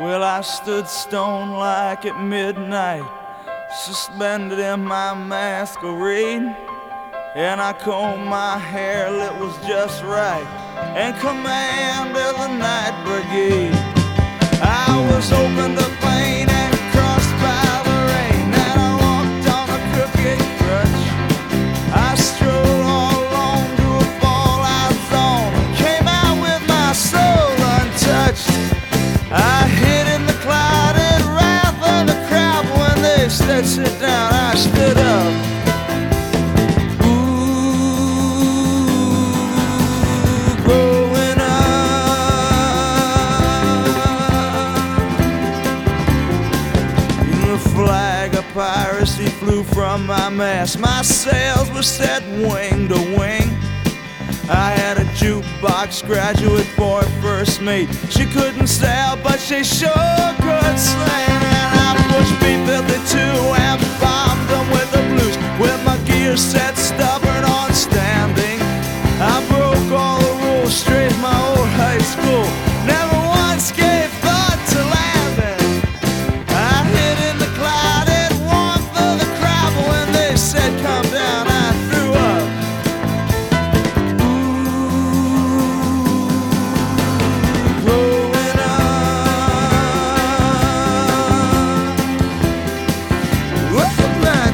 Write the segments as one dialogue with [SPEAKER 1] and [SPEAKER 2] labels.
[SPEAKER 1] Well, I stood stone like at midnight, suspended in my masquerade, and I combed my hair till it was just right, and commanded the night brigade. I was open to pain and crossed by the rain, and I walked on a crooked crutch. I strolled all alone to a fallout zone and came out with my soul untouched. I hid in the clouded wrath of the crowd. When they said sit down, I stood up. Piracy flew from my mast. My sails were set wing to wing. I had a jukebox graduate for a first mate. She couldn't sail, but she sure could sing. And I pushed B-52 and bombed them with the blues, with my gear set stubborn on standing. I broke all the rules straight from my old high school. Never once gave thought to landing. I hid in the cloud said come down, I threw up. Growing up. Whoa,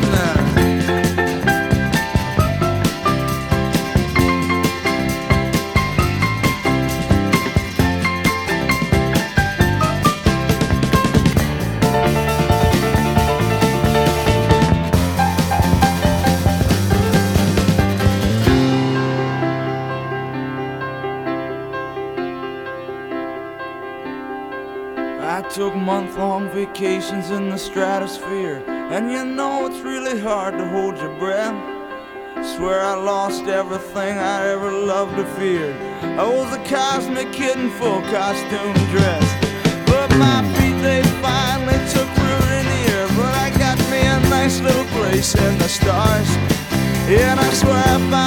[SPEAKER 1] I took month-long vacations in the stratosphere, and you know it's really hard to hold your breath. Swear I lost everything I ever loved or feared. I was a cosmic kid in full costume dress, but my feet they finally took root in the air. But I got me a nice little place in the stars, and I swear I found